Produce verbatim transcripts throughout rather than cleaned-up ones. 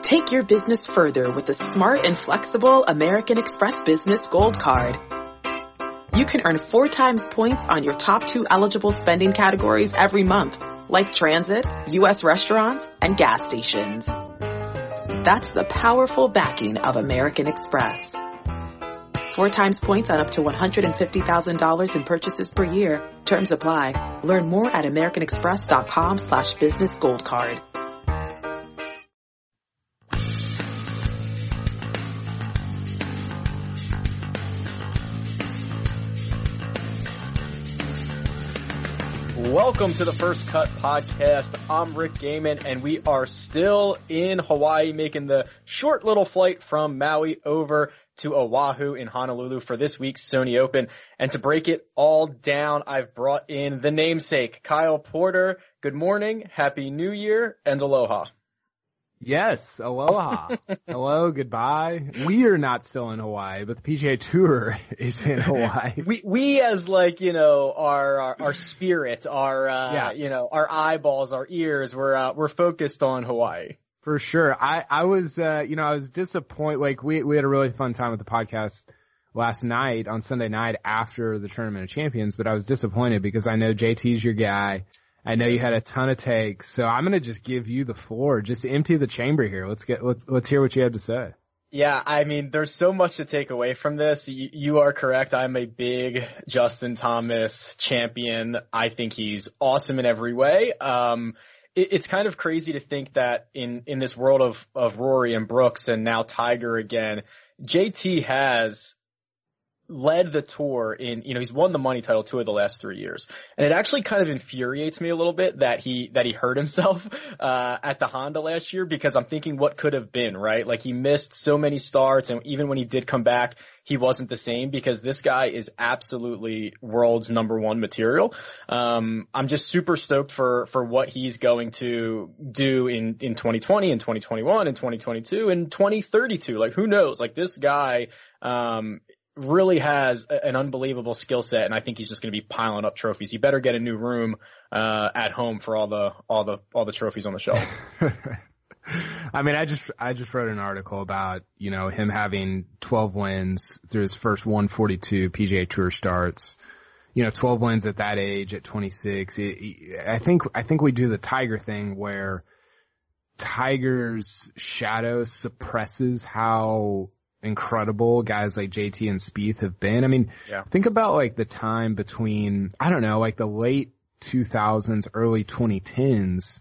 Take your business further with the smart and flexible American Express Business Gold Card. You can earn four times points on your top two eligible spending categories every month, like transit, U S restaurants, and gas stations. That's the powerful backing of American Express. Four times points on up to one hundred fifty thousand dollars in purchases per year. Terms apply. Learn more at americanexpress.com slash business gold card. Welcome to the First Cut Podcast. I'm Rick Gaiman, and we are still in Hawaii, making the short little flight from Maui over to Oahu in Honolulu for this week's Sony Open. And to break it all down, I've brought in the namesake, Kyle Porter. Good morning, Happy New Year, and aloha. Yes, aloha. Hello, goodbye. We are not still in Hawaii, but the P G A Tour is in Hawaii. we, we as like, you know, our, our, our spirit, our, uh, yeah. you know, our eyeballs, our ears, we're, uh, we're focused on Hawaii. For sure. I, I was, uh, you know, I was disappointed. Like, we, we had a really fun time with the podcast last night on Sunday night after the Tournament of Champions, but I was disappointed because I know J T's your guy. I know you had a ton of takes, so I'm going to just give you the floor. Just empty the chamber here. Let's get, let's, let's hear what you have to say. Yeah, I mean, there's so much to take away from this. You, you are correct. I'm a big Justin Thomas champion. I think he's awesome in every way. Um, it, it's kind of crazy to think that in, in this world of, of Rory and Brooks and now Tiger again, J T has led the tour in, you know, he's won the money title two of the last three years. And it actually kind of infuriates me a little bit that he, that he hurt himself, uh, at the Honda last year, because I'm thinking what could have been, right? Like he missed so many starts, and even when he did come back, he wasn't the same, because this guy is absolutely world's number one material. Um, I'm just super stoked for, for what he's going to do in, in twenty twenty and twenty twenty-one and twenty twenty-two and twenty thirty-two. Like who knows? Like this guy, um, really has an unbelievable skill set, and I think he's just going to be piling up trophies. He better get a new room uh at home for all the all the all the trophies on the shelf. I mean, I just I just wrote an article about, you know, him having twelve wins through his first one forty-two P G A Tour starts. You know, twelve wins at that age at twenty-six. It, I think I think we do the Tiger thing where Tiger's shadow suppresses how incredible guys like J T and Spieth have been. I mean, yeah. Think about like the time between, I don't know, like the late two thousands, early twenty tens.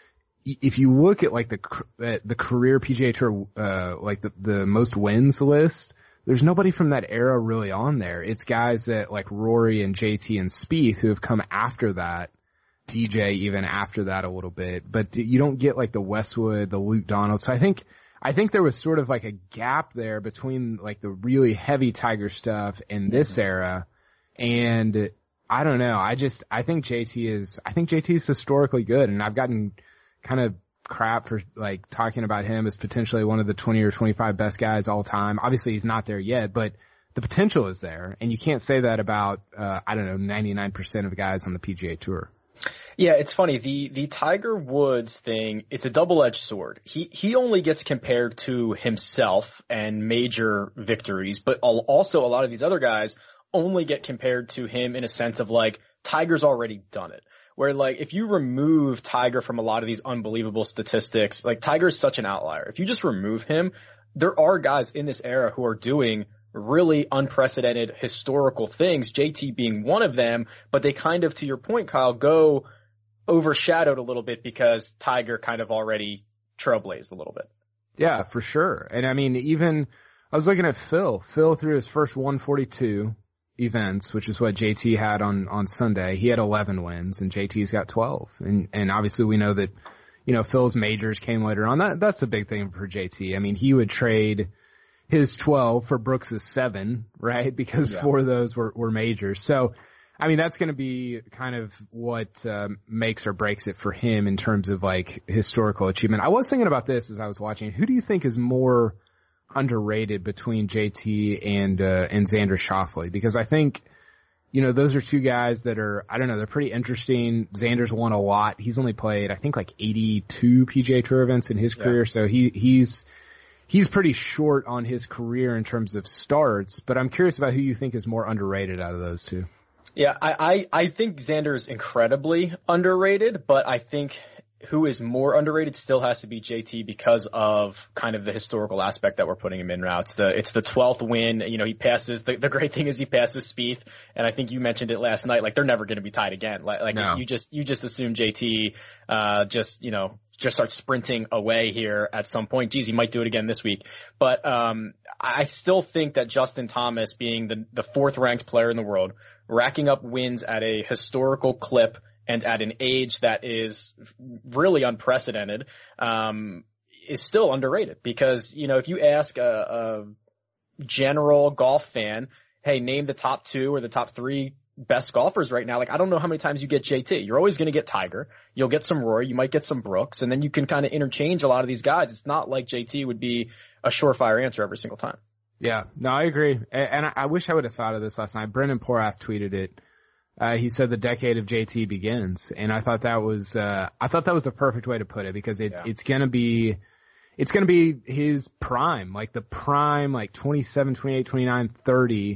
If you look at like the at the career P G A Tour, uh, like the, the most wins list, there's nobody from that era really on there. It's guys that like Rory and J T and Spieth who have come after that. D J even after that a little bit, but you don't get like the Westwood, the Luke Donald. So I think I think there was sort of like a gap there between like the really heavy Tiger stuff and this era. And I don't know. I just, I think J T is, I think J T is historically good. And I've gotten kind of crap for like talking about him as potentially one of the twenty or twenty-five best guys all time. Obviously he's not there yet, but the potential is there. And you can't say that about, uh, I don't know, ninety-nine percent of the guys on the P G A Tour. Yeah, it's funny. The, the Tiger Woods thing, it's a double-edged sword. He, he only gets compared to himself and major victories, but also a lot of these other guys only get compared to him in a sense of like, Tiger's already done it. Where like, if you remove Tiger from a lot of these unbelievable statistics, like Tiger's such an outlier. If you just remove him, there are guys in this era who are doing really unprecedented historical things, J T being one of them, but they kind of, to your point, Kyle, go overshadowed a little bit because Tiger kind of already trailblazed a little bit. Yeah, for sure. And I mean, even I was looking at Phil. Phil threw his first one forty-two events, which is what J T had on, on Sunday. He had eleven wins and J T's got twelve. And, and obviously we know that, you know, Phil's majors came later on. That, that's a big thing for J T. I mean, he would trade his twelve for Brooks's seven, right? Because yeah. four of those were, were majors. So, I mean, that's going to be kind of what uh, makes or breaks it for him in terms of like historical achievement. I was thinking about this as I was watching. Who do you think is more underrated between J T and uh, and Xander Schauffele? Because I think you know, those are two guys that are, I don't know, they're pretty interesting. Xander's won a lot. He's only played, I think, like eighty-two P G A Tour events in his yeah. career, so he he's he's pretty short on his career in terms of starts. But I'm curious about who you think is more underrated out of those two. Yeah, I, I, I think Xander is incredibly underrated, but I think who is more underrated still has to be J T because of kind of the historical aspect that we're putting him in now. It's the, it's the twelfth win. You know, he passes, the, the great thing is he passes Spieth. And I think you mentioned it last night, like they're never going to be tied again. Like, like no. you just, you just assume J T, uh, just, you know, just starts sprinting away here at some point. Geez, he might do it again this week. But, um, I still think that Justin Thomas being the, the fourth ranked player in the world, racking up wins at a historical clip, and at an age that is really unprecedented, um, is still underrated because, you know, if you ask a, a general golf fan, hey, name the top two or the top three best golfers right now, like, I don't know how many times you get J T. You're always going to get Tiger. You'll get some Rory. You might get some Brooks, and then you can kind of interchange a lot of these guys. It's not like J T would be a surefire answer every single time. Yeah, no, I agree. And I wish I would have thought of this last night. Brendan Porath tweeted it. Uh, he said the decade of J T begins, and I thought that was, uh, I thought that was the perfect way to put it because it, yeah. it's gonna be, it's gonna be his prime, like the prime, like twenty-seven, twenty-eight, twenty-nine, thirty,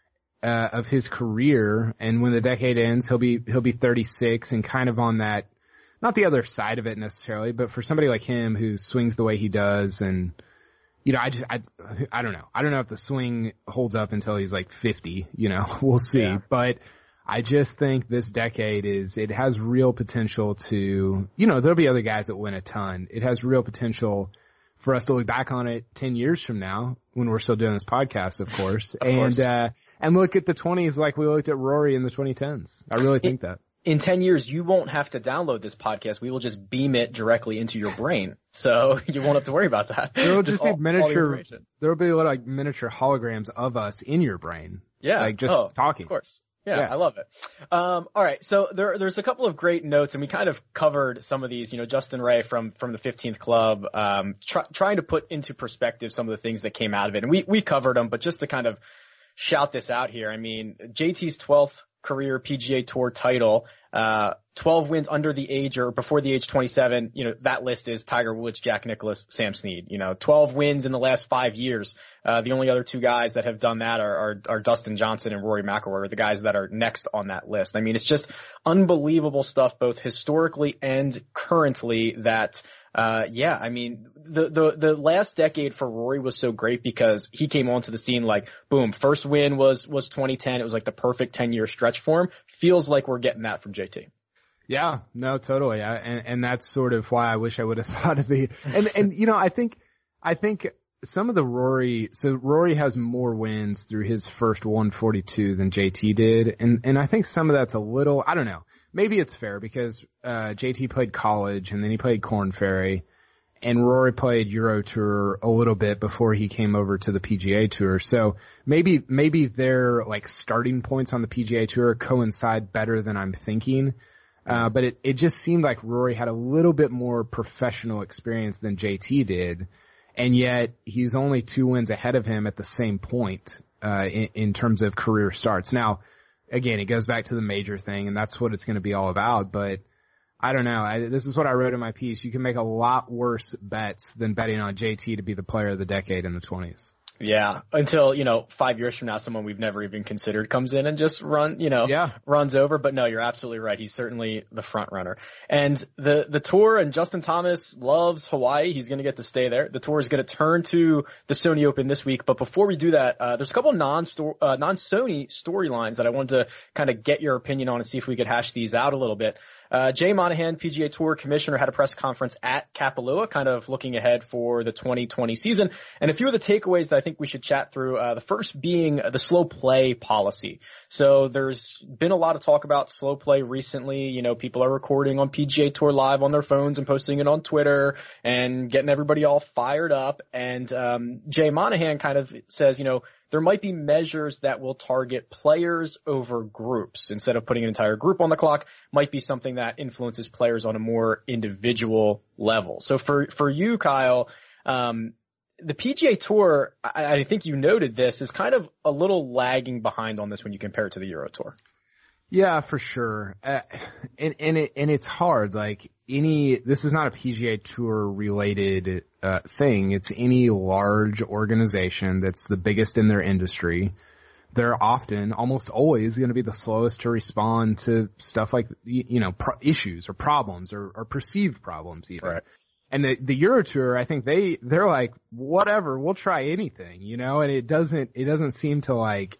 uh, of his career. And when the decade ends, he'll be, he'll be thirty-six and kind of on that, not the other side of it necessarily, but for somebody like him who swings the way he does and, you know, I just, I, I don't know. I don't know if the swing holds up until he's like fifty, you know, we'll see, yeah. but I just think this decade is, it has real potential to, you know, there'll be other guys that win a ton. It has real potential for us to look back on it ten years from now when we're still doing this podcast, of course. of and, course. uh, and look at the twenties like we looked at Rory in the twenty tens. I really think in, that. In ten years, you won't have to download this podcast. We will just beam it directly into your brain. So you won't have to worry about that. There will just, just be all, miniature, there will be a lot of like miniature holograms of us in your brain. Yeah. Like just oh, talking. Of course. Yeah, yeah, I love it. Um, all right. So there, there's a couple of great notes, and we kind of covered some of these, you know, Justin Ray from, from the fifteenth Club, um, try, trying to put into perspective some of the things that came out of it. And we, we covered them, but just to kind of shout this out here, I mean, J T's twelfth career P G A Tour title, uh, twelve wins under the age or before the age twenty-seven. You know, that list is Tiger Woods, Jack Nicklaus, Sam Snead. You know, twelve wins in the last five years. Uh, the only other two guys that have done that are, are, are Dustin Johnson and Rory McIlroy, the guys that are next on that list. I mean, it's just unbelievable stuff, both historically and currently that, uh, yeah, I mean, the, the, the last decade for Rory was so great because he came onto the scene like, boom, first win was, was twenty ten. It was like the perfect ten year stretch for him. Feels like we're getting that from J T. Yeah, no, totally. I, and, and that's sort of why I wish I would have thought of the, and, and, you know, I think, I think some of the Rory, so Rory has more wins through his first one forty-two than J T did. And, and I think some of that's a little, I don't know, maybe it's fair because, uh, J T played college and then he played Korn Ferry and Rory played Euro Tour a little bit before he came over to the P G A Tour. So maybe, maybe their like starting points on the P G A Tour coincide better than I'm thinking. Uh, but it, it just seemed like Rory had a little bit more professional experience than J T did. And yet he's only two wins ahead of him at the same point, uh, in, in terms of career starts. Now, again, it goes back to the major thing and that's what it's going to be all about. But I don't know. I, this is what I wrote in my piece. You can make a lot worse bets than betting on J T to be the player of the decade in the twenties. Yeah, until, you know, five years from now, someone we've never even considered comes in and just run, you know, yeah. runs over. But no, you're absolutely right. He's certainly the front runner. And the, the tour, and Justin Thomas loves Hawaii. He's going to get to stay there. The tour is going to turn to the Sony Open this week. But before we do that, uh, there's a couple of non-Sony uh, non-Sony storylines that I wanted to kind of get your opinion on and see if we could hash these out a little bit. Uh, Jay Monahan, P G A Tour Commissioner, had a press conference at Kapalua, kind of looking ahead for the twenty twenty season. And a few of the takeaways that I think we should chat through, uh, the first being the slow play policy. So there's been a lot of talk about slow play recently. You know, people are recording on P G A Tour Live on their phones and posting it on Twitter and getting everybody all fired up. And, um, Jay Monahan kind of says, you know, there might be measures that will target players over groups. Instead of putting an entire group on the clock, might be something that influences players on a more individual level. So for, for you, Kyle, um, the P G A Tour, I, I think you noted this, is kind of a little lagging behind on this when you compare it to the Euro Tour. Yeah, for sure. Uh, and, and it, and it's hard. Like any, this is not a P G A Tour related, uh, thing. It's any large organization that's the biggest in their industry. They're often, almost always going to be the slowest to respond to stuff like, you know, pro- issues or problems or, or perceived problems even. Right. And the, the Euro Tour, I think they, they're like, whatever, we'll try anything, you know, and it doesn't, it doesn't seem to like,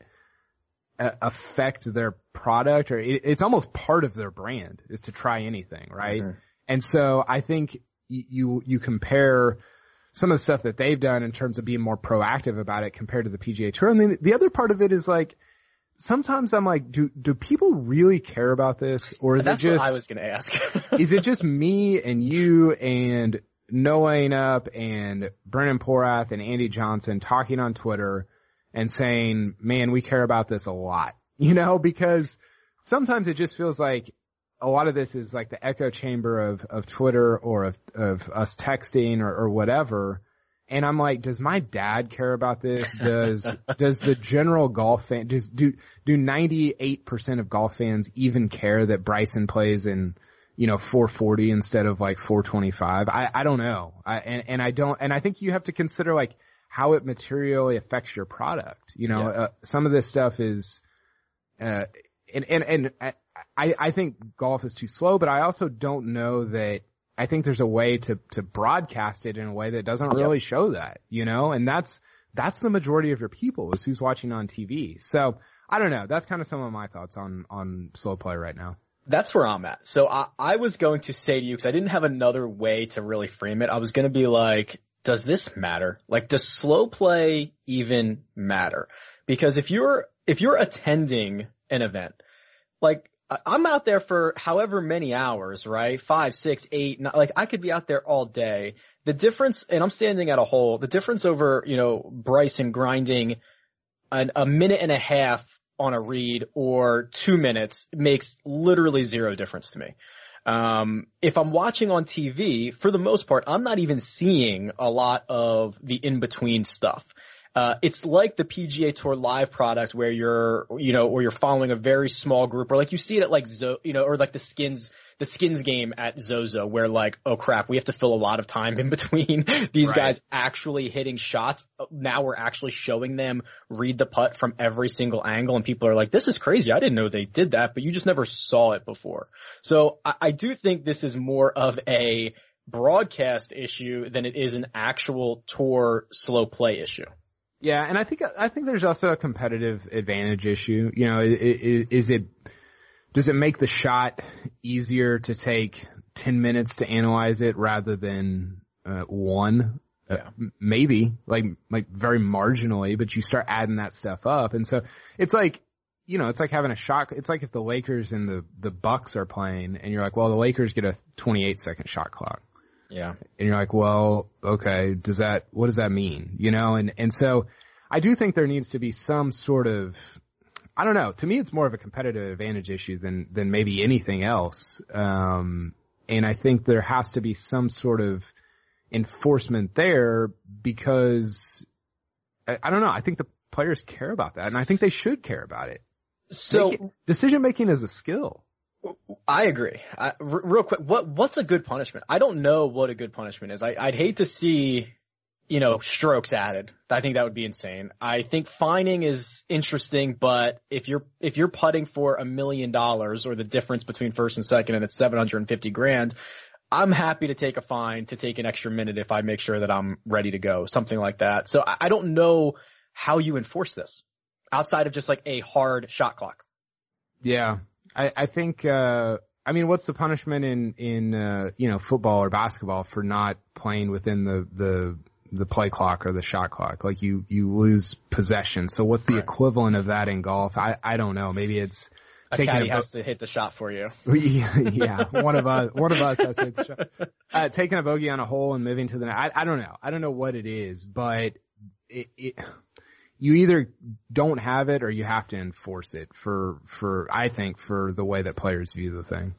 affect their product, or it, it's almost part of their brand is to try anything, right? Mm-hmm. And so I think you you compare some of the stuff that they've done in terms of being more proactive about it compared to the P G A Tour. And then the other part of it is like, sometimes I'm like, do do people really care about this, or is That's it just? What I was going to ask. Is it just me and you and Noah Anup and Brennan Porath and Andy Johnson talking on Twitter and saying, man, we care about this a lot, you know, because sometimes it just feels like a lot of this is like the echo chamber of, of Twitter or of, of us texting or, or whatever. And I'm like, does my dad care about this? Does, does the general golf fan, does, do, do ninety-eight percent of golf fans even care that Bryson plays in, you know, four forty instead of like four twenty-five? I, I don't know. I, and, and I don't, and I think you have to consider like, how it materially affects your product. You know, yeah. uh, some of this stuff is, uh, and, and, and I, I think golf is too slow, but I also don't know that, I think there's a way to, to broadcast it in a way that doesn't really yep. show that, you know, and that's, that's the majority of your people is who's watching on T V. So I don't know. That's kind of some of my thoughts on, on slow play right now. That's where I'm at. So I, I was going to say to you, cause I didn't have another way to really frame it. I was going to be like, does this matter? Like, does slow play even matter? Because if you're, if you're attending an event, like I'm out there for however many hours, right? Five, six, eight, nine, like I could be out there all day. The difference, and I'm standing at a hole, the difference over, you know, Bryson grinding an, a minute and a half on a read or two minutes makes literally zero difference to me. Um, if I'm watching on T V, for the most part, I'm not even seeing a lot of the in-between stuff. Uh, it's like the P G A Tour live product where you're, you know, or you're following a very small group, or like you see it at like Zo, you know, or like the skins, the skins game at Zozo where like, oh crap, we have to fill a lot of time in between these right. guys actually hitting shots. Now we're actually showing them read the putt from every single angle, and people are like, this is crazy. I didn't know they did that, but you just never saw it before. So I, I do think this is more of a broadcast issue than it is an actual tour slow play issue. Yeah, and I think I think there's also a competitive advantage issue. You know, is, is it does it make the shot easier to take ten minutes to analyze it rather than uh, one? Yeah. Uh, maybe, like like very marginally, but you start adding that stuff up, and so it's like, you know, it's like having a shot. It's like if the Lakers and the the Bucks are playing, and you're like, well, the Lakers get a twenty-eight second shot clock. Yeah. And you're like, well, okay, does that, what does that mean? You know, and, and so I do think there needs to be some sort of, I don't know, to me it's more of a competitive advantage issue than, than maybe anything else. Um, and I think there has to be some sort of enforcement there because I, I don't know, I think the players care about that, and I think they should care about it. So Make it, decision making is a skill. I agree. I, r- real quick, what what's a good punishment? I don't know what a good punishment is. I, I'd hate to see, you know, strokes added. I think that would be insane. I think fining is interesting, but if you're if you're putting for a million dollars or the difference between first and second, and it's seven hundred fifty grand, I'm happy to take a fine to take an extra minute if I make sure that I'm ready to go, something like that. So I, I don't know how you enforce this outside of just like a hard shot clock. Yeah. I, I think, uh, I mean, what's the punishment in, in, uh, you know, football or basketball for not playing within the, the, the play clock or the shot clock? Like you, you lose possession. So what's the right. equivalent of that in golf? I, I don't know. Maybe it's a taking caddy a bo- has to hit the shot for you. Yeah. One of us, one of us has to hit the shot. Uh, taking a bogey on a hole and moving to the net. I, I don't know. I don't know what it is, but it, it, you either don't have it or you have to enforce it for, for, I think, for the way that players view the thing.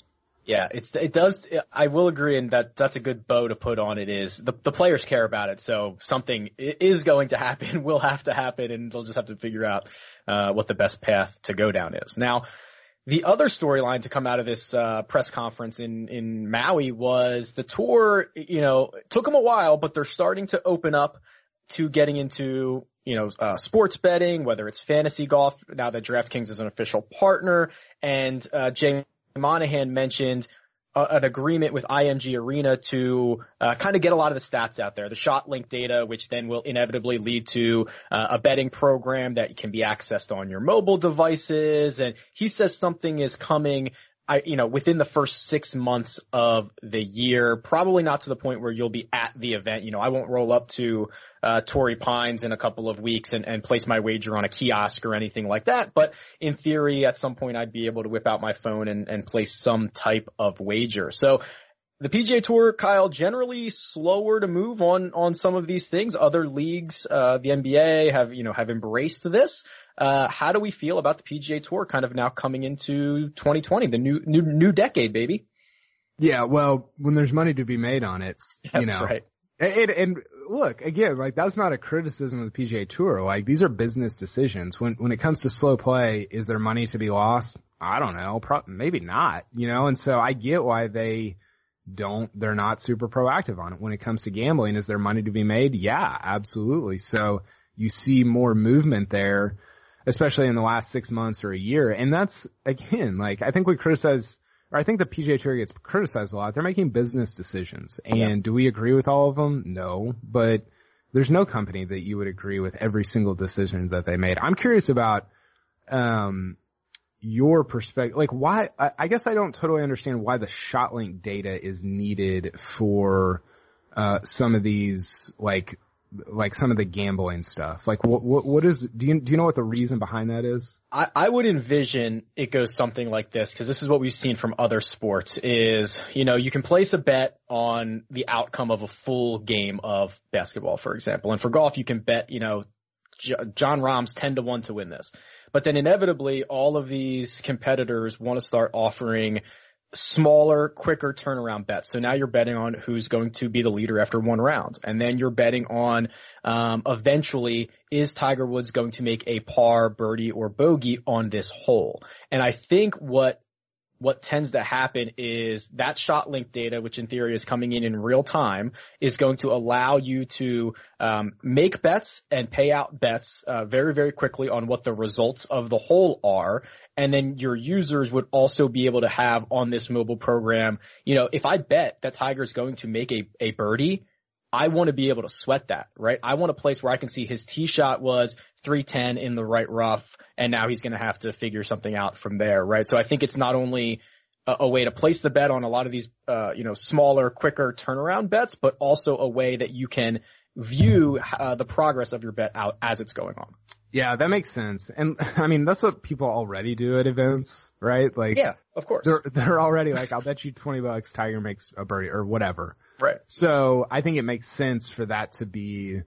Yeah, it's it does. I will agree, and that that's a good bow to put on it. Is the the players care about it, so something is going to happen, will have to happen, and they'll just have to figure out uh, what the best path to go down is. Now, the other storyline to come out of this uh, press conference in in Maui was the tour. You know, it took them a while, but they're starting to open up to getting into, you know, uh, sports betting, whether it's fantasy golf, now that DraftKings is an official partner, and uh, Jay Monahan mentioned uh, an agreement with I M G Arena to uh, kind of get a lot of the stats out there, the shot link data, which then will inevitably lead to uh, a betting program that can be accessed on your mobile devices. And he says something is coming, I, you know, within the first six months of the year, probably not to the point where you'll be at the event. You know, I won't roll up to uh Torrey Pines in a couple of weeks and, and place my wager on a kiosk or anything like that. But in theory, at some point, I'd be able to whip out my phone and, and place some type of wager. So the P G A Tour, Kyle, generally slower to move on on some of these things. Other leagues, uh the N B A have, you know, have embraced this. Uh, how do we feel about the P G A Tour kind of now coming into twenty twenty, the new, new, new decade, baby? Yeah. Well, when there's money to be made on it, you That's know, right. And, and look, again, like that's not a criticism of the P G A Tour. Like these are business decisions. When, when it comes to slow play, is there money to be lost? I don't know. Pro- maybe not, you know, and so I get why they don't, they're not super proactive on it. When it comes to gambling, is there money to be made? Yeah, absolutely. So you see more movement there, especially in the last six months or a year. And that's, again, like, I think we criticize, or I think the P G A Tour gets criticized a lot. They're making business decisions. And yeah. Do we agree with all of them? No. But there's no company that you would agree with every single decision that they made. I'm curious about, um, your perspective. Like, why, I, I guess I don't totally understand why the ShotLink data is needed for, uh, some of these, like, like some of the gambling stuff. Like what, what, what is, do you, do you know what the reason behind that is? I, I would envision it goes something like this, because this is what we've seen from other sports is, you know, you can place a bet on the outcome of a full game of basketball, for example. And for golf, you can bet, you know, J- John Rahm's ten to one to win this. But then inevitably all of these competitors want to start offering smaller, quicker turnaround bets. So now you're betting on who's going to be the leader after one round. And then you're betting on, um, eventually, is Tiger Woods going to make a par, birdie, or bogey on this hole? And I think what, what tends to happen is that shot link data, which in theory is coming in in real time, is going to allow you to, um, make bets and pay out bets, uh, very, very quickly on what the results of the hole are. And then your users would also be able to have on this mobile program, you know, if I bet that Tiger is going to make a, a birdie, I want to be able to sweat that, right? I want a place where I can see his tee shot was three ten in the right rough, and now he's going to have to figure something out from there, right? So I think it's not only a, a way to place the bet on a lot of these, uh, you know, smaller, quicker turnaround bets, but also a way that you can view uh, the progress of your bet out as it's going on. Yeah, that makes sense. And I mean, that's what people already do at events, right? Like, yeah, of course. They're, they're already like, I'll bet you twenty bucks Tiger makes a birdie or whatever. Right. So I think it makes sense for that to be,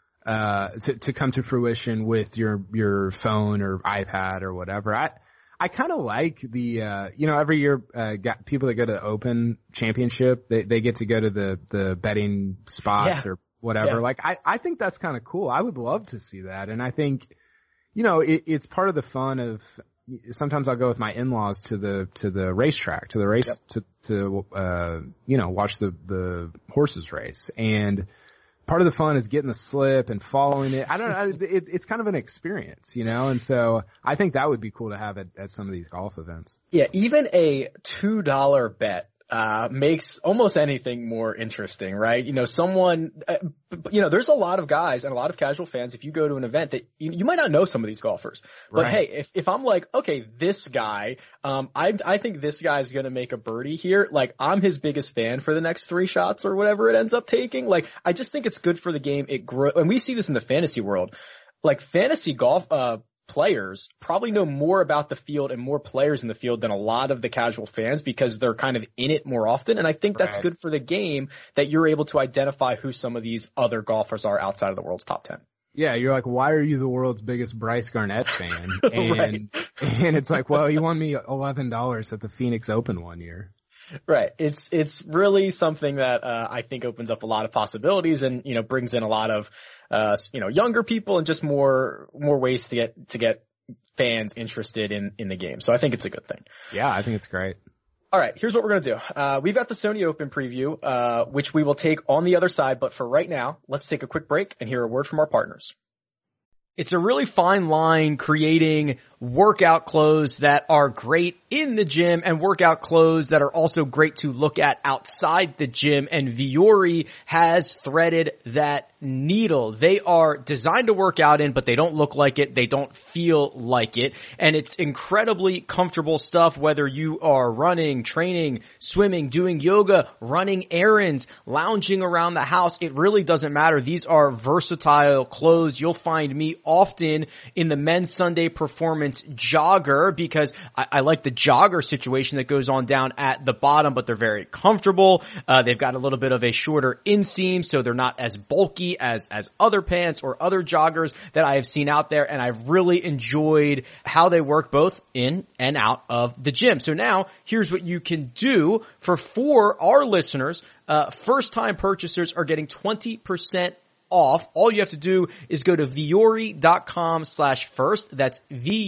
uh, to, to come to fruition with your, your phone or iPad or whatever. I, I kind of like the, uh, you know, every year, uh, got people that go to the Open Championship, they, they get to go to the, the betting spots yeah. or whatever. Yeah. Like, I, I think that's kind of cool. I would love to see that. And I think, you know, it, it's part of the fun of, sometimes I'll go with my in-laws to the, to the racetrack, to the race, yep. to, to, uh, you know, watch the, the horses race. And part of the fun is getting the slip and following it. I don't know. It, it's kind of an experience, you know? And so I think that would be cool to have at, at some of these golf events. Yeah. Even a two dollar bet uh makes almost anything more interesting, right? You know, someone, uh, you know, there's a lot of guys and a lot of casual fans, if you go to an event that you, you might not know some of these golfers, but right. hey, if, if I'm like, okay, this guy, um, I, I think this guy's going to make a birdie here. Like, I'm his biggest fan for the next three shots or whatever it ends up taking. Like, I just think it's good for the game. It grow, and we see this in the fantasy world, like fantasy golf, uh, players probably know more about the field and more players in the field than a lot of the casual fans because they're kind of in it more often. And I think that's right. good for the game that you're able to identify who some of these other golfers are outside of the world's top ten. Yeah, you're like, why are you the world's biggest Bryce Garnett fan? And right. and it's like, well, he won me eleven dollars at the Phoenix Open one year. Right. It's, it's really something that, uh, I think opens up a lot of possibilities and, you know, brings in a lot of, uh, you know, younger people and just more, more ways to get, to get fans interested in, in the game. So I think it's a good thing. Yeah, I think it's great. All right, here's what we're going to do. Uh, we've got the Sony Open preview, uh, which we will take on the other side. But for right now, let's take a quick break and hear a word from our partners. It's a really fine line creating workout clothes that are great in the gym and workout clothes that are also great to look at outside the gym. And Vuori has threaded that needle. They are designed to work out in, but they don't look like it. They don't feel like it. And it's incredibly comfortable stuff, whether you are running, training, swimming, doing yoga, running errands, lounging around the house. It really doesn't matter. These are versatile clothes. You'll find me often in the men's Sunday Performance jogger because I, I like the jogger situation that goes on down at the bottom, but they're very comfortable. Uh, they've got a little bit of a shorter inseam, so they're not as bulky as, as other pants or other joggers that I have seen out there. And I've really enjoyed how they work both in and out of the gym. So now here's what you can do for, for our listeners. Uh, first time purchasers are getting twenty percent off. All you have to do is go to vuori.com slash first. That's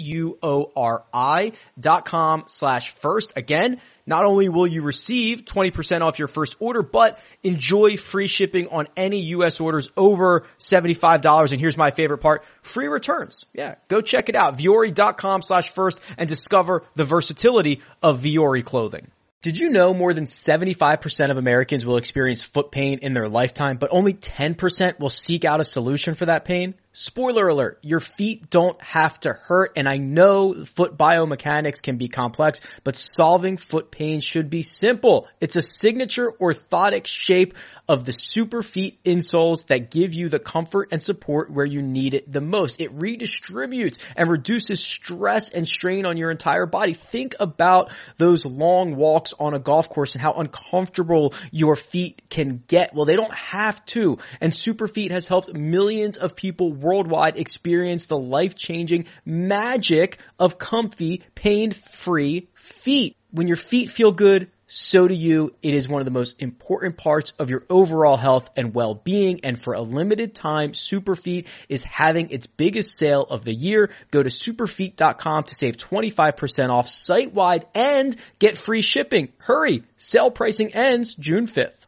V-U-O-R-I dot com slash first. Again, not only will you receive twenty percent off your first order, but enjoy free shipping on any U S orders over seventy-five dollars. And here's my favorite part, free returns. Yeah, go check it out. Vuori.com slash first and discover the versatility of Vuori clothing. Did you know more than seventy-five percent of Americans will experience foot pain in their lifetime, but only ten percent will seek out a solution for that pain? Spoiler alert, your feet don't have to hurt, and I know foot biomechanics can be complex, but solving foot pain should be simple. It's a signature orthotic shape of the Superfeet insoles that give you the comfort and support where you need it the most. It redistributes and reduces stress and strain on your entire body. Think about those long walks on a golf course and how uncomfortable your feet can get. Well, they don't have to, and Superfeet has helped millions of people worldwide experience the life-changing magic of comfy, pain-free feet. When your feet feel good, so do you. It is one of the most important parts of your overall health and well-being. And for a limited time, Superfeet is having its biggest sale of the year. Go to superfeet dot com to save twenty-five percent off site-wide and get free shipping. Hurry! Sale pricing ends June fifth.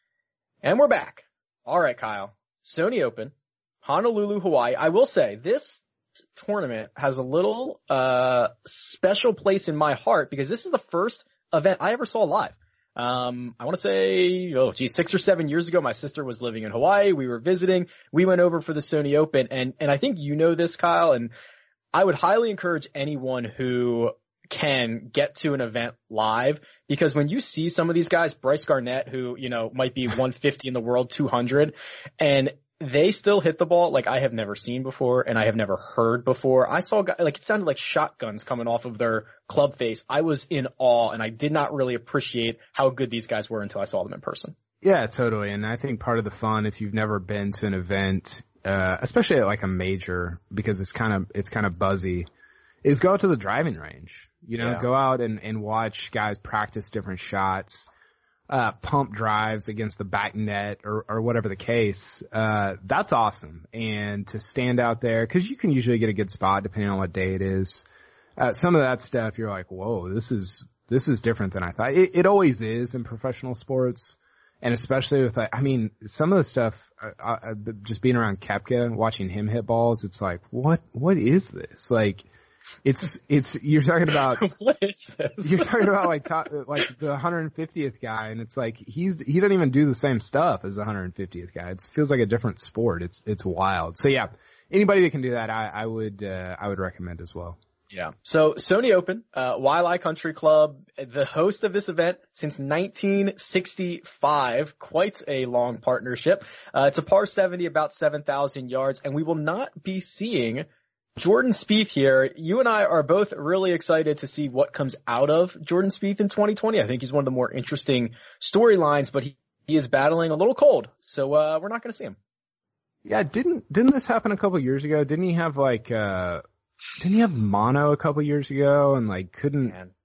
And we're back. All right, Kyle. Sony Open, Honolulu, Hawaii. I will say this tournament has a little uh special place in my heart because this is the first event I ever saw live. Um, I want to say, oh geez, six or seven years ago, my sister was living in Hawaii. We were visiting. We went over for the Sony Open, and and I think you know this, Kyle. And I would highly encourage anyone who can get to an event live, because when you see some of these guys, Bryce Garnett, who, you know, might be one fifty in the world, two hundred, and they still hit the ball like I have never seen before and I have never heard before. I saw, like, it sounded like shotguns coming off of their club face. I was in awe, and I did not really appreciate how good these guys were until I saw them in person. Yeah, totally. And I think part of the fun, if you've never been to an event, uh, especially at like a major, because it's kind of, it's kind of buzzy, is go out to the driving range. You know, Yeah. go out and, and watch guys practice different shots, uh, pump drives against the back net or, or whatever the case. Uh, that's awesome. And to stand out there, cause you can usually get a good spot depending on what day it is. Uh, some of that stuff, you're like, whoa, this is, this is different than I thought. It, it always is in professional sports. And especially with, I mean, some of the stuff, uh, uh, just being around Koepka, watching him hit balls, it's like, what, what is this? Like, It's, it's, you're talking about, What is this? you're talking about like, top, like the one hundred fiftieth guy, and it's like, he's, he doesn't even do the same stuff as the one hundred fiftieth guy. It feels like a different sport. It's, it's wild. So yeah, anybody that can do that, I, I would, uh, I would recommend as well. Yeah. So Sony Open, uh, Waialae Country Club, the host of this event since nineteen sixty-five, quite a long partnership. Uh, it's a par seventy, about seven thousand yards, and we will not be seeing Jordan Spieth here. You and I are both really excited to see what comes out of Jordan Spieth in twenty twenty. I think he's one of the more interesting storylines, but he, he is battling a little cold, so uh, we're not going to see him. Yeah, didn't, didn't this happen a couple years ago? Didn't he have like, uh, didn't he have mono a couple years ago and like couldn't, Man.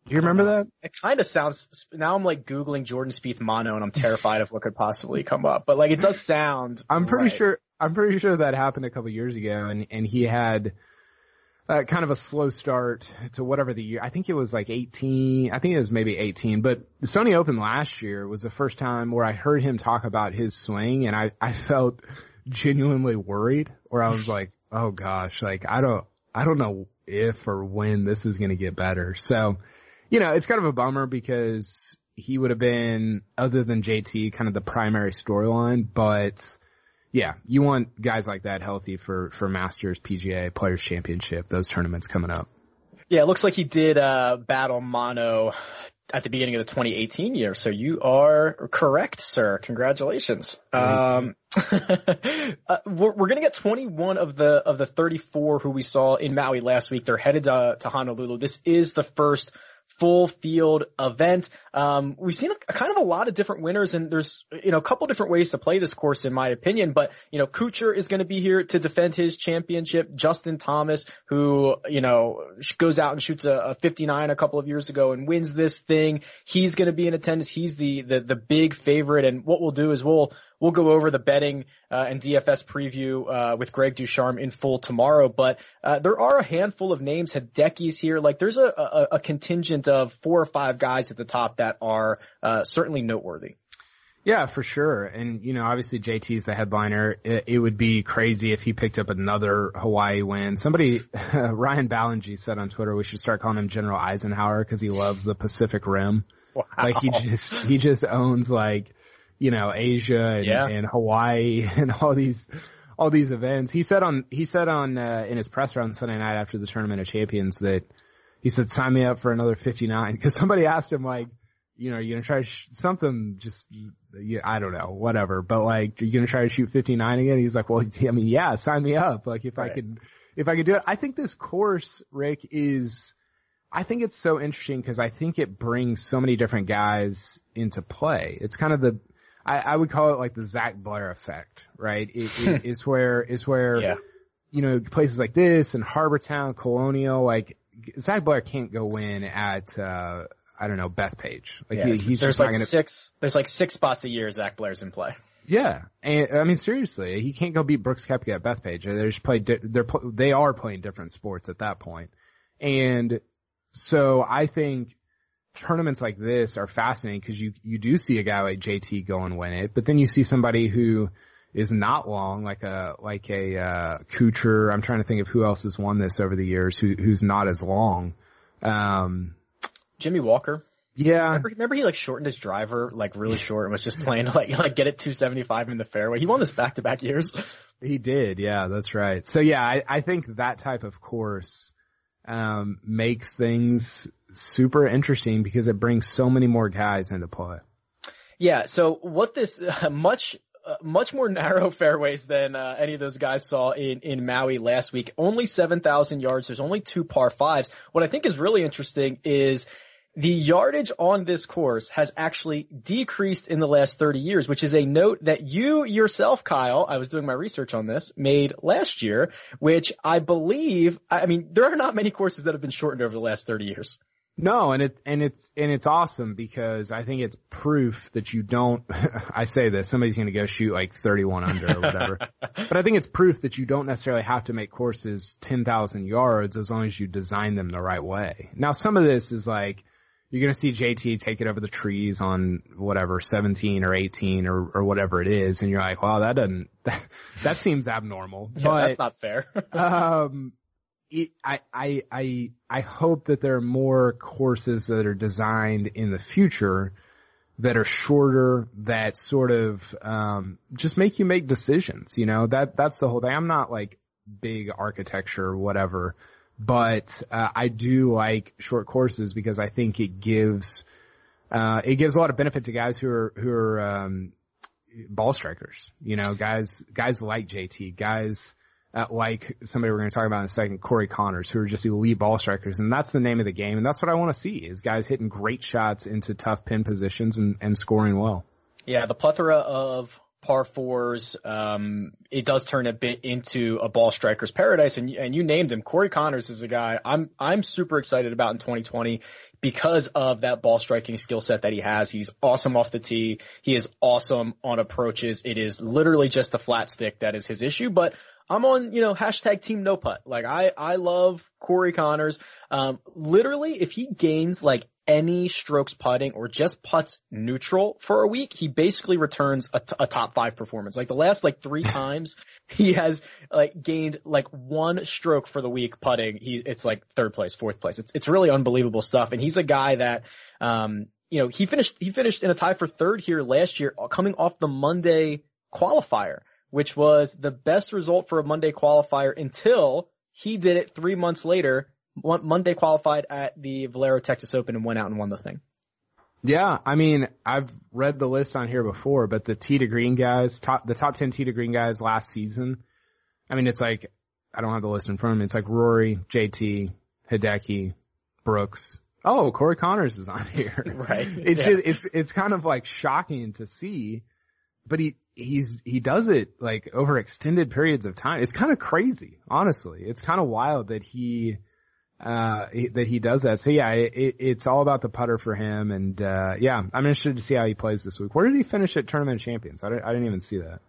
Do you remember that? It kind of sounds, now I'm like Googling Jordan Spieth mono and I'm terrified of what could possibly come up, but like it does sound I'm pretty right. sure, I'm pretty sure that happened a couple years ago and, and he had uh, kind of a slow start to whatever the year, I think it was like eighteen, I think it was maybe eighteen, but the Sony Open last year was the first time where I heard him talk about his swing and I, I felt genuinely worried, or I was like, oh gosh, like I don't, I don't know if or when this is going to get better. So, you know, it's kind of a bummer because he would have been, other than J T, kind of the primary storyline. But yeah, you want guys like that healthy for, for Masters, P G A, Players Championship, those tournaments coming up. Yeah, it looks like he did uh battle mono at the beginning of the twenty eighteen year. So you are correct, sir. Congratulations. Um, uh, we're, we're going to get twenty-one of the, of the thirty-four who we saw in Maui last week. They're headed to, to Honolulu. This is the first full field event. Um, we've seen a, kind of a lot of different winners, and there's, you know, a couple different ways to play this course in my opinion, but, you know, Kuchar is going to be here to defend his championship. Justin Thomas, who, you know, goes out and shoots a, a fifty-nine a couple of years ago and wins this thing. He's going to be in attendance. He's the, the, the big favorite. And what we'll do is we'll, We'll go over the betting uh, and D F S preview uh, with Greg Ducharme in full tomorrow, but uh, there are a handful of names. Hideki's here. Like there's a, a, a contingent of four or five guys at the top that are uh, certainly noteworthy. Yeah, for sure. And, you know, obviously J T's the headliner. It, it would be crazy if he picked up another Hawaii win. Somebody, Ryan Ballingy said on Twitter, we should start calling him General Eisenhower because he loves the Pacific Rim. Wow. Like he just, he just owns like, you know, Asia and, yeah. and Hawaii and all these, all these events. He said on, he said on, uh, in his presser on Sunday night after the Tournament of Champions that he said, sign me up for another fifty-nine. Cause somebody asked him like, you know, you're going to try to sh- something just, yeah, I don't know, whatever, but like, you're going to try to shoot fifty-nine again? He's like, well, I mean, yeah, sign me up. Like if right. I could, if I could do it. I think this course, Rick, is, I think it's so interesting because I think it brings so many different guys into play. It's kind of the, I, I would call it like the Zach Blair effect, right? It, it is where, is where, yeah. you know, places like this and Harbortown, Colonial, like Zach Blair can't go win at, uh, I don't know, Bethpage. Like yeah, he, he's there's just like not gonna, six, there's like six spots a year Zach Blair's in play. Yeah. And I mean, seriously, he can't go beat Brooks Koepka at Bethpage. They're just play, they're, they are playing different sports at that point. And so I think tournaments like this are fascinating because you, you do see a guy like J T go and win it, but then you see somebody who is not long, like a, like a, uh, Kuchar. I'm trying to think of who else has won this over the years who, who's not as long. Um, Jimmy Walker. Yeah. Remember, remember he like shortened his driver like really short and was just playing to like, like get it two seventy-five in the fairway. He won this back to back years. He did. Yeah, that's right. So yeah, I, I think that type of course, um, makes things super interesting because it brings so many more guys into play. Yeah. So what this uh, much uh, much more narrow fairways than uh, any of those guys saw in in Maui last week. Only seven thousand yards. There's only two par fives. What I think is really interesting is the yardage on this course has actually decreased in the last thirty years, which is a note that you yourself, Kyle, I was doing my research on this, made last year, which I believe, I mean, there are not many courses that have been shortened over the last thirty years. No, and it, and it's, and it's awesome because I think it's proof that you don't, I say this, somebody's going to go shoot like thirty-one under or whatever, but I think it's proof that you don't necessarily have to make courses ten thousand yards as long as you design them the right way. Now, some of this is like, you're going to see J T take it over the trees on whatever, seventeen or eighteen or, or whatever it is. And you're like, wow, that doesn't, that, that seems abnormal. Yeah, but, that's not fair. um, it, I, I, I, I hope that there are more courses that are designed in the future that are shorter, that sort of, um, just make you make decisions. You know, that, that's the whole thing. I'm not like big architecture or whatever. But, uh, I do like short courses because I think it gives, uh, it gives a lot of benefit to guys who are, who are, um, ball strikers, you know, guys, guys like J T, guys, uh, like somebody we're going to talk about in a second, Corey Connors, who are just elite ball strikers. And that's the name of the game. And that's what I want to see is guys hitting great shots into tough pin positions and, and scoring well. Yeah. The plethora of par fours, um, it does turn a bit into a ball striker's paradise. And, and you named him. Corey Connors is a guy I'm, I'm super excited about in twenty twenty because of that ball striking skill set that he has. He's awesome off the tee. He is awesome on approaches. It is literally just the flat stick that is his issue, but I'm on, you know, hashtag team no putt. Like I, I love Corey Connors. Um, literally if he gains like any strokes putting or just putts neutral for a week, he basically returns a, t- a top five performance. Like the last like three times he has like gained like one stroke for the week putting. He, it's like third place, fourth place. It's, it's really unbelievable stuff. And he's a guy that, um, you know, he finished, he finished in a tie for third here last year coming off the Monday qualifier, which was the best result for a Monday qualifier until he did it three months later. One, Monday qualified at the Valero Texas Open and went out and won the thing. Yeah, I mean, I've read the list on here before, but the tee to green guys, top, the top ten tee to green guys last season, I mean, it's like, I don't have the list in front of me. It's like Rory, J T, Hideki, Brooks. Oh, Corey Connors is on here. Right. It's yeah. just, it's, it's kind of like shocking to see, but he, he's, he does it like over extended periods of time. It's kind of crazy, honestly. It's kind of wild that he, uh, that he does that. So yeah, it, it's all about the putter for him. And, uh, yeah, I'm interested to see how he plays this week. Where did he finish at Tournament of Champions? I didn't, I didn't even see that.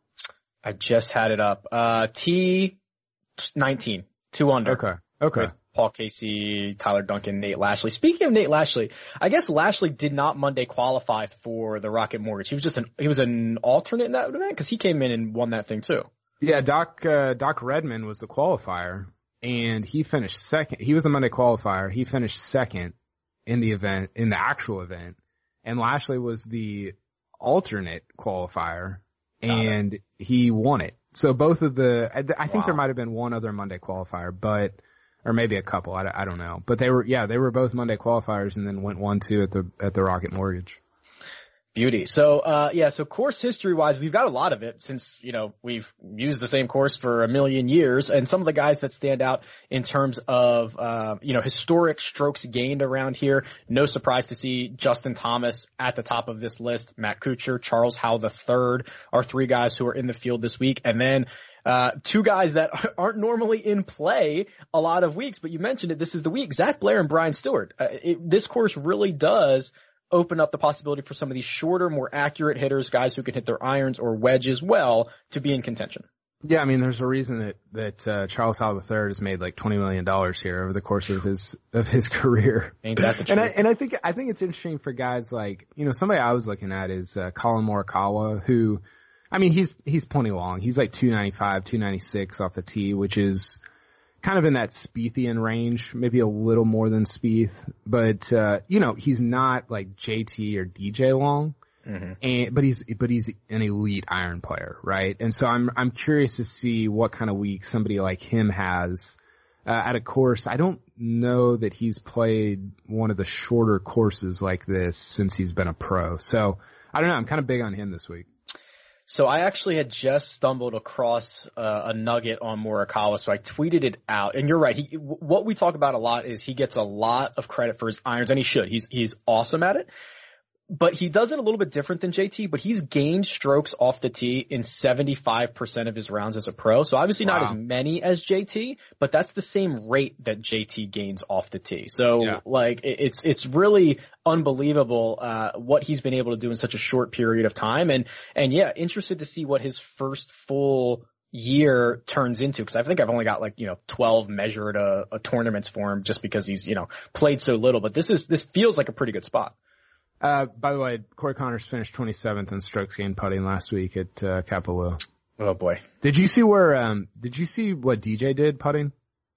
I just had it up. Uh, T nineteen, two under. Okay. Okay. With Paul Casey, Tyler Duncan, Nate Lashley. Speaking of Nate Lashley, I guess Lashley did not Monday qualify for the Rocket Mortgage. He was just an, he was an alternate in that event because he came in and won that thing too. Yeah. Doc, uh, Doc Redman was the qualifier. And he finished second. He was the Monday qualifier. He finished second in the event, in the actual event. And Lashley was the alternate qualifier and he won it. So both of the, I, I think wow. there might have been one other Monday qualifier, but, or maybe a couple. I, I don't know. But they were, yeah, they were both Monday qualifiers and then went one, two at the, at the Rocket Mortgage. Beauty. So, uh, yeah, so course history wise, we've got a lot of it since, you know, we've used the same course for a million years. And some of the guys that stand out in terms of, uh, you know, historic strokes gained around here. No surprise to see Justin Thomas at the top of this list. Matt Kuchar, Charles Howell the third are three guys who are in the field this week. And then, uh, two guys that aren't normally in play a lot of weeks, but you mentioned it. This is the week. Zach Blair and Brian Stewart. Uh, it, this course really does open up the possibility for some of these shorter, more accurate hitters, guys who can hit their irons or wedges well, to be in contention. Yeah, I mean, there's a reason that that uh, Charles Howell the third has made like twenty million dollars here over the course of his of his career. Ain't that the truth? And I and I think I think it's interesting for guys like, you know, somebody I was looking at is uh, Colin Morikawa, who, I mean, he's he's plenty long. He's like two ninety-five, two ninety-six off the tee, which is kind of in that Spiethian range, maybe a little more than Spieth, but, uh, you know, he's not like J T or D J long, mm-hmm. and, but he's, but he's an elite iron player, right? And so I'm, I'm curious to see what kind of week somebody like him has, uh, at a course. I don't know that he's played one of the shorter courses like this since he's been a pro. So I don't know. I'm kind of big on him this week. So I actually had just stumbled across uh, a nugget on Morikawa, so I tweeted it out. And you're right. He, what we talk about a lot is he gets a lot of credit for his irons, and he should. He's he's awesome at it. But he does it a little bit different than J T, but he's gained strokes off the tee in seventy-five percent of his rounds as a pro. So obviously wow. not as many as J T, but that's the same rate that J T gains off the tee. So yeah. like it's, it's really unbelievable, uh, what he's been able to do in such a short period of time. And, and yeah, interested to see what his first full year turns into, because I think I've only got like, you know, twelve measured, uh, uh, tournaments for him just because he's, you know, played so little, but this is, this feels like a pretty good spot. Uh, by the way, Corey Connors finished twenty-seventh in strokes gained putting last week at, uh, Kapalua. Oh boy. Did you see where, um, did you see what D J did putting?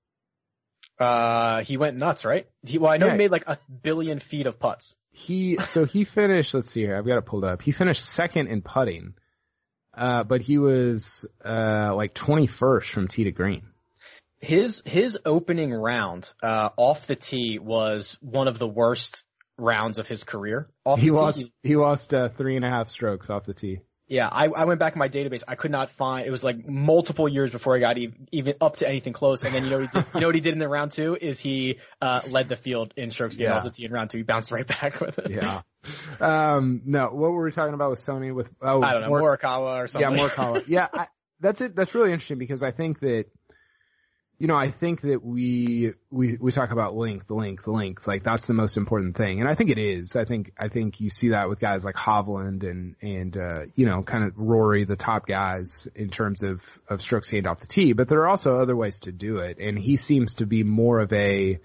Uh, he went nuts, right? He, well, I know yeah. he made like a billion feet of putts. He, so he finished, let's see here, I've got it pulled up. He finished second in putting, uh, but he was, uh, like twenty-first from tee to green. His, his opening round, uh, off the tee was one of the worst rounds of his career. Off he the lost, tee, he lost, uh, three and a half strokes off the tee. Yeah, I, I went back in my database. I could not find. It was like multiple years before I got even, even up to anything close. And then you know what he did, you know what he did in the round two is he uh led the field in strokes gained Yeah. off the tee in round two. He bounced right back with it. Yeah. Um, no, what were we talking about with Sony? With oh, I don't know, Mor- Morikawa or something. Yeah, Morikawa. Yeah, I, that's it. That's really interesting because I think that, you know, I think that we, we, we talk about length, length, length. Like that's the most important thing. And I think it is. I think, I think you see that with guys like Hovland and, and, uh, you know, kind of Rory, the top guys in terms of, of strokes gained off the tee, but there are also other ways to do it. And he seems to be more of a,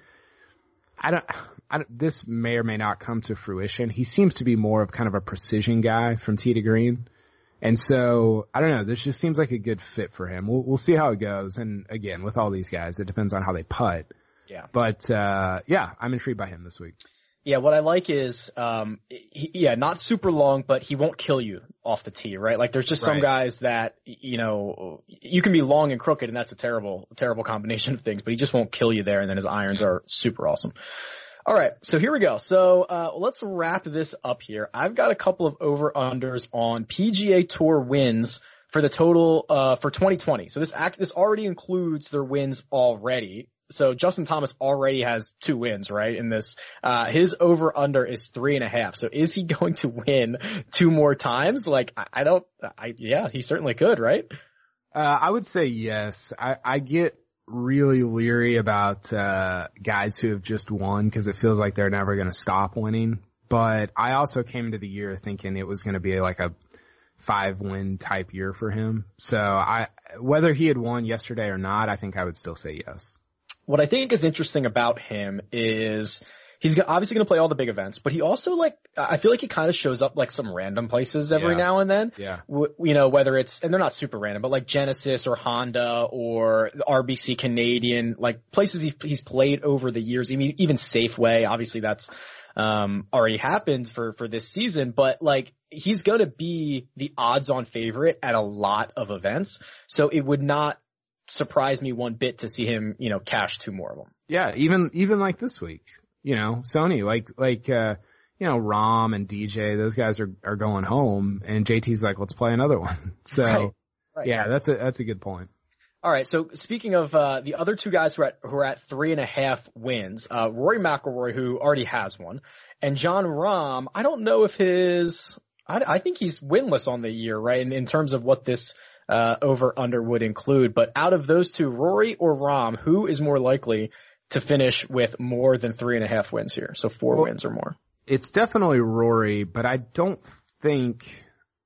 I don't, I don't, this may or may not come to fruition. He seems to be more of kind of a precision guy from tee to green. And so, I don't know, this just seems like a good fit for him. We'll, we'll see how it goes. And again, with all these guys, it depends on how they putt. Yeah. But, uh, yeah, I'm intrigued by him this week. Yeah, what I like is, um, he, yeah, not super long, but he won't kill you off the tee, right? Like there's just some Right. guys that, you know, you can be long and crooked and that's a terrible, terrible combination of things, but he just won't kill you there. And then his irons are super awesome. All right. So here we go. So, uh, let's wrap this up here. I've got a couple of over unders on P G A Tour wins for the total, uh, for twenty twenty. So this act, this already includes their wins already. So Justin Thomas already has two wins, right? In this, uh, his over under is three and a half. So is he going to win two more times? Like, I, I don't, I, yeah, he certainly could, right? Uh, I would say yes. I, I get really leery about, uh, guys who have just won because it feels like they're never going to stop winning. But I also came into the year thinking it was going to be like a five win type year for him. So I, whether he had won yesterday or not, I think I would still say yes. What I think is interesting about him is he's obviously going to play all the big events, but he also like, I feel like he kind of shows up like some random places every Yeah. now and then. Yeah. W- you know, whether it's, and they're not super random, but like Genesis or Honda or the R B C Canadian, like places he, he's played over the years, even, even Safeway, obviously that's, um, already happened for, for this season, but like he's going to be the odds on favorite at a lot of events. So it would not surprise me one bit to see him, you know, cash two more of them. Yeah. Even, even like this week, you know, Sony, like, like, uh, you know, Rom and D J, those guys are, are going home and J T's like, let's play another one. So Right. Right. yeah, that's a, that's a good point. All right. So speaking of, uh, the other two guys who are at, who are at three and a half wins, uh, Rory McIlroy, who already has one, and John Rahm, I don't know if his, I, I think he's winless on the year, right? In, in terms of what this, uh, over under would include, but out of those two, Rory or Rahm, who is more likely to finish with more than three and a half wins here? So four Well, wins or more. It's definitely Rory, but I don't think,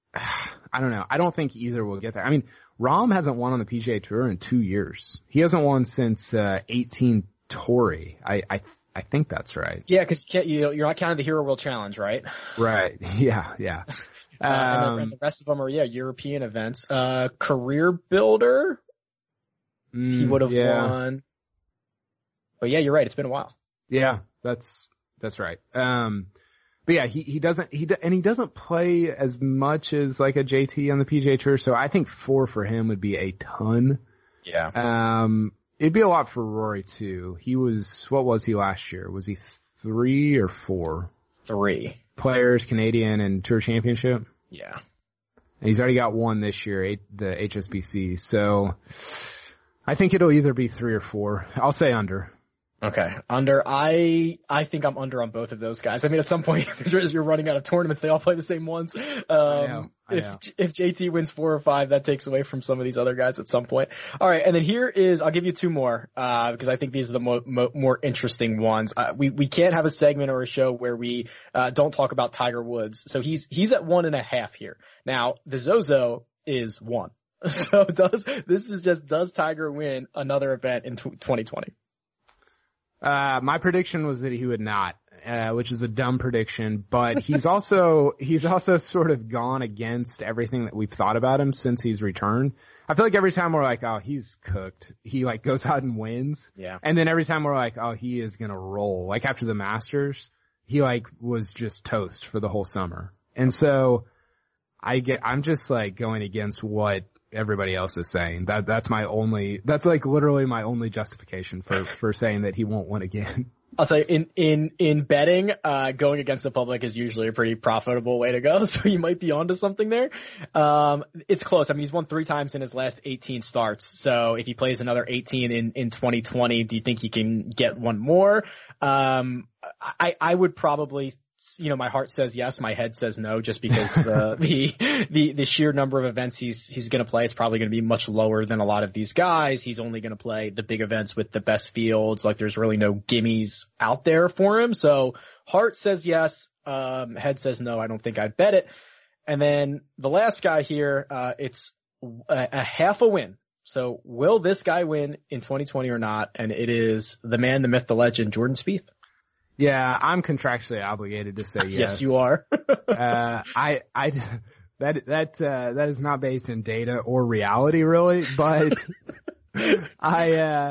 I don't know. I don't think either will get there. I mean, Rahm hasn't won on the P G A Tour in two years. He hasn't won since, uh, eighteen Torrey. I, I, I think that's right. Yeah. Cause you can't, you know, you're not counting the Hero World Challenge, right? Right. Yeah. Yeah. Uh, and, the, Um, and the rest of them are, yeah, European events. Uh, Career Builder, he mm, would have yeah. won. But yeah, you're right. It's been a while. Yeah, that's, that's right. Um, but yeah, he, he doesn't, he, do- and he doesn't play as much as like a J T on the P G A Tour. So I think four for him would be a ton. Yeah. Um, it'd be a lot for Rory too. He was, what was he last year? Was he three or four? Three. Players, Canadian and Tour Championship? Yeah. And he's already got one this year, eight, the H S B C. So I think it'll either be three or four. I'll say under. Okay. Under, I, I think I'm under on both of those guys. I mean, at some point, as you're running out of tournaments, they all play the same ones. Um, I know, I if, know. if J T wins four or five, that takes away from some of these other guys at some point. All right. And then here is, I'll give you two more, uh, because I think these are the mo- mo- more interesting ones. Uh, we, we can't have a segment or a show where we, uh, don't talk about Tiger Woods. So he's, he's at one and a half here. Now, the Zozo is one. So does, this is just, does Tiger win another event in twenty twenty? Uh, my prediction was that he would not, uh, which is a dumb prediction, but he's also, he's also sort of gone against everything that we've thought about him since he's returned. I feel like every time we're like, oh, he's cooked. He like goes out and wins. Yeah. And then every time we're like, oh, he is going to roll. Like after the Masters, he like was just toast for the whole summer. And so I get, I'm just like going against what everybody else is saying. That, that's my only, that's like literally my only justification for, for saying that he won't win again. I'll tell you, in, in, in betting, uh, going against the public is usually a pretty profitable way to go. So you might be onto something there. Um, it's close. I mean, he's won three times in his last eighteen starts. So if he plays another eighteen in, in twenty twenty, do you think he can get one more? Um, I, I would probably, you know, my heart says yes, my head says no, just because the, the, the, the sheer number of events he's, he's going to play is probably going to be much lower than a lot of these guys. He's only going to play the big events with the best fields. Like there's really no gimmies out there for him. So heart says yes, um, head says no. I don't think I'd bet it. And then the last guy here, uh, it's a, a half a win. So will this guy win in twenty twenty or not? And it is the man, the myth, the legend, Jordan Spieth. Yeah, I'm contractually obligated to say yes. Yes, you are. uh, I, I, that, that, uh, that is not based in data or reality really, but I, uh,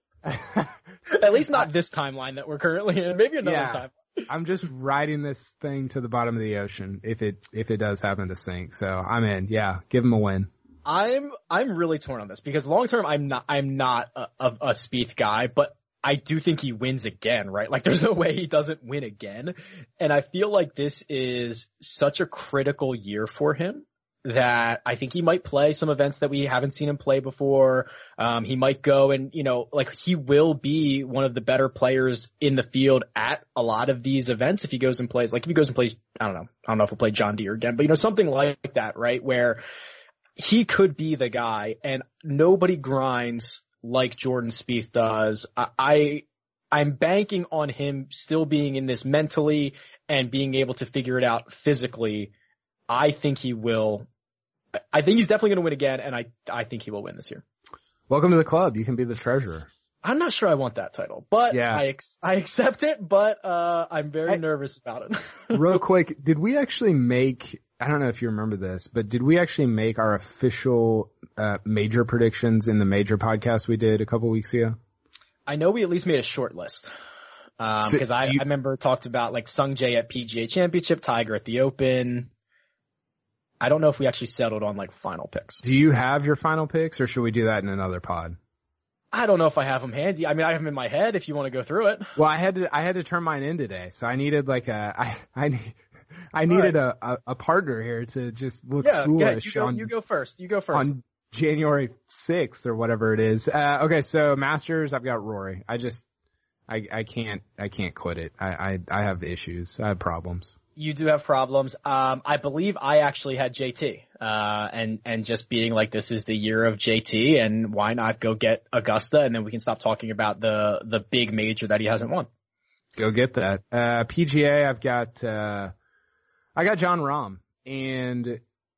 at least not this timeline that we're currently in. Maybe another yeah, time. I'm just riding this thing to the bottom of the ocean if it, if it does happen to sink. So I'm in. Yeah. Give him a win. I'm, I'm really torn on this because long term, I'm not, I'm not a, a, a Spieth guy, but I do think he wins again, right? Like there's no way he doesn't win again. And I feel like this is such a critical year for him that I think he might play some events that we haven't seen him play before. Um, he might go and, you know, like he will be one of the better players in the field at a lot of these events if he goes and plays, like if he goes and plays, I don't know, I don't know if he'll play John Deere again, but you know, something like that, right? Where he could be the guy and nobody grinds like Jordan Spieth does. I, I, I'm banking on him still being in this mentally and being able to figure it out physically. I think he will. I think he's definitely going to win again, and I, I think he will win this year. Welcome to the club. You can be the treasurer. I'm not sure I want that title, but yeah. I, ex- I accept it, but, uh, I'm very I, nervous about it. Real quick, did we actually make, I don't know if you remember this, but did we actually make our official uh major predictions in the major podcast we did a couple weeks ago? I know we at least made a short list. Um, so cause I, you, I remember talked about like Sung Jae at P G A Championship, Tiger at the Open. I don't know if we actually settled on like final picks. Do you have your final picks or should we do that in another pod? I don't know if I have them handy. I mean, I have them in my head if you want to go through it. Well, I had to, I had to turn mine in today. So I needed like a, I, I, I needed right. a, a, a partner here to just look yeah, foolish. Yeah, you go, on, you go first. You go first. On January sixth or whatever it is. Uh, okay. So Masters, I've got Rory. I just, I, I can't, I can't quit it. I, I, I have issues. I have problems. You do have problems. Um, I believe I actually had J T, uh, and, and just being like, this is the year of J T and why not go get Augusta and then we can stop talking about the, the big major that he hasn't won. Go get that. Uh, P G A, I've got, uh, I got Jon Rahm and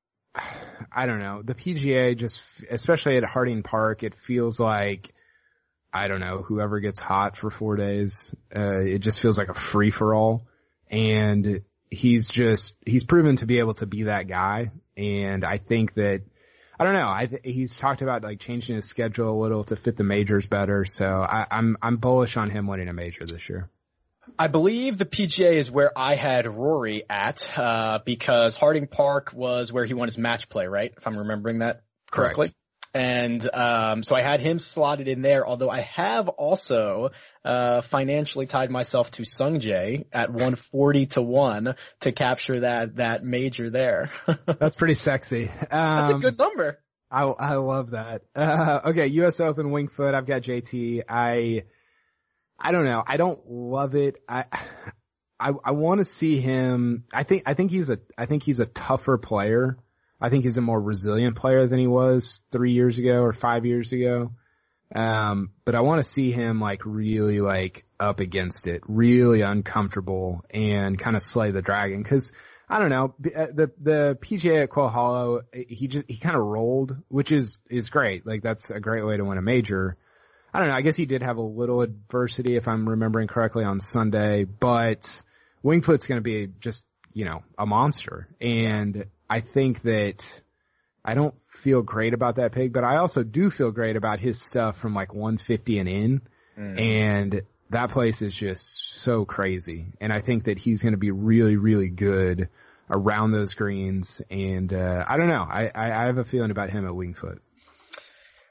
I don't know, the P G A just, especially at Harding Park, it feels like, I don't know, whoever gets hot for four days, uh, it just feels like a free for all. And he's just, he's proven to be able to be that guy. And I think that, I don't know, I th- he's talked about like changing his schedule a little to fit the majors better. So I, I'm, I'm bullish on him winning a major this year. I believe the P G A is where I had Rory at, uh, because Harding Park was where he won his match play, right? If I'm remembering that correctly. Correct. And, um, so I had him slotted in there, although I have also, uh, financially tied myself to Sung Jae at one forty to one to capture that, that major there. That's pretty sexy. Um, That's a good number. I, I love that. Uh, okay. U S Open Winged Foot. I've got J T. I, I don't know. I don't love it. I, I, I want to see him. I think, I think he's a, I think he's a tougher player. I think he's a more resilient player than he was three years ago or five years ago. Um, but I want to see him like really like up against it, really uncomfortable and kind of slay the dragon. Cause I don't know, the, the P G A at Quail Hollow, he just, he kind of rolled, which is, is great. Like that's a great way to win a major. I don't know. I guess he did have a little adversity if I'm remembering correctly on Sunday, but Winged Foot's going to be just, you know, a monster. And I think that I don't feel great about that pick, but I also do feel great about his stuff from like one fifty and in. Mm. And that place is just so crazy. And I think that he's going to be really, really good around those greens. And, uh, I don't know. I, I, I have a feeling about him at Winged Foot.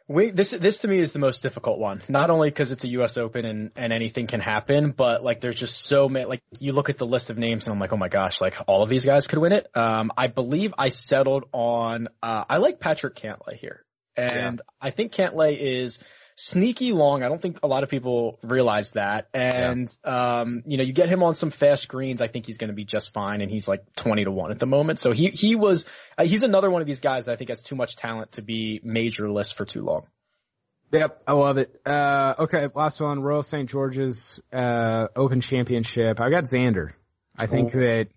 Wait, this this to me is the most difficult one. Not only because it's a U S Open and, and anything can happen, but like there's just so many. Like you look at the list of names and I'm like, oh my gosh, like all of these guys could win it. Um, I believe I settled on. Uh, I like Patrick Cantlay here, and yeah. I think Cantlay is sneaky long. I don't think a lot of people realize that. And, yeah. um, you know, you get him on some fast greens. I think he's going to be just fine. And he's like twenty to one at the moment. So he, he was, uh, he's another one of these guys that I think has too much talent to be major list for too long. Yep. I love it. Uh, okay. Last one, Royal Saint George's, uh, Open Championship. I got Xander. I think oh. that,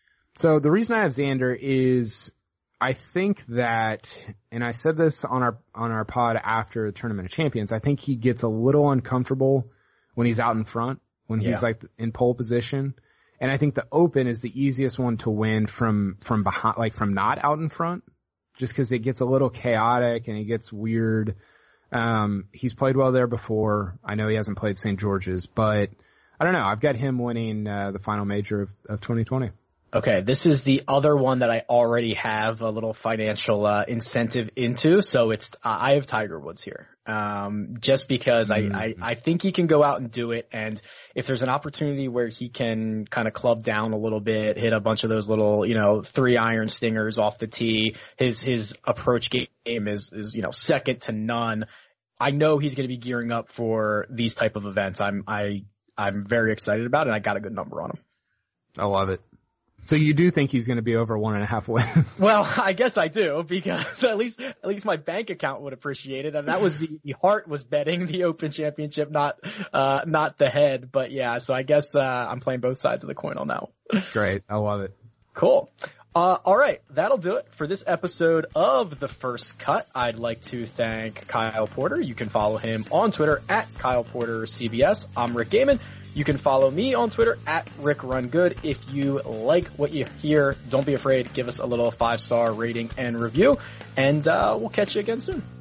so the reason I have Xander is, I think that, and I said this on our, on our pod after the Tournament of Champions, I think he gets a little uncomfortable when he's out in front, when he's yeah. like in pole position. And I think the Open is the easiest one to win from, from behind, like from not out in front, just cause it gets a little chaotic and it gets weird. Um, he's played well there before. I know he hasn't played Saint George's, but I don't know. I've got him winning, uh, the final major of, of twenty twenty. Okay, this is the other one that I already have a little financial uh, incentive into. So it's uh, I have Tiger Woods here, um, just because mm-hmm. I, I I think he can go out and do it. And if there's an opportunity where he can kind of club down a little bit, hit a bunch of those little you know three iron stingers off the tee, his his approach game is is you know second to none. I know he's going to be gearing up for these type of events. I'm I I'm very excited about it, and I got a good number on him. I love it. So you do think he's going to be over one and a half wins? Well, I guess I do, because at least at least my bank account would appreciate it, and that was the, the heart was betting the Open Championship, not uh not the head. But yeah, so I guess uh I'm playing both sides of the coin on that one. That's great. I love it. Cool. Uh, all right, that'll do it for this episode of The First Cut. I'd like to thank Kyle Porter. You can follow him on Twitter at Kyle Porter C B S. I'm Rick Gehman. You can follow me on Twitter at Rick Run Good. If you like what you hear, don't be afraid. Give us a little five-star rating and review, and uh, we'll catch you again soon.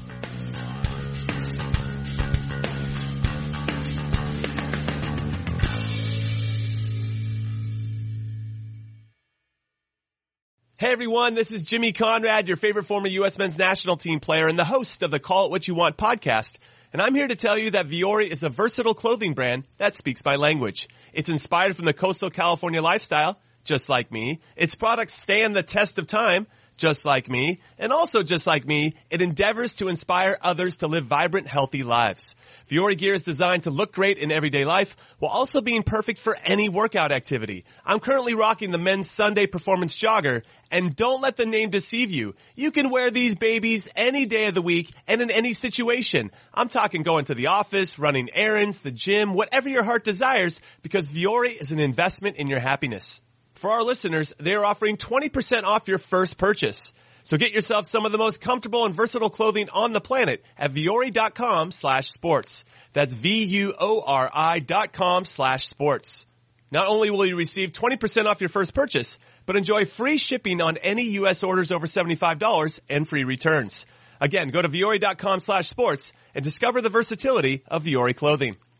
Hey everyone, this is Jimmy Conrad, your favorite former U S men's national team player and the host of the Call It What You Want podcast. And I'm here to tell you that Vuori is a versatile clothing brand that speaks my language. It's inspired from the coastal California lifestyle, just like me. Its products stand the test of time, just like me. And also just like me, it endeavors to inspire others to live vibrant, healthy lives. Vuori gear is designed to look great in everyday life while also being perfect for any workout activity. I'm currently rocking the men's Sunday Performance Jogger, and don't let the name deceive you. You can wear these babies any day of the week and in any situation. I'm talking going to the office, running errands, the gym, whatever your heart desires, because Vuori is an investment in your happiness. For our listeners, they are offering twenty percent off your first purchase. So get yourself some of the most comfortable and versatile clothing on the planet at Vuori.com slash sports. That's V-U-O-R-I dot com slash sports. Not only will you receive twenty percent off your first purchase, but enjoy free shipping on any U S orders over seventy-five dollars and free returns. Again, go to Vuori.com slash sports and discover the versatility of Vuori clothing.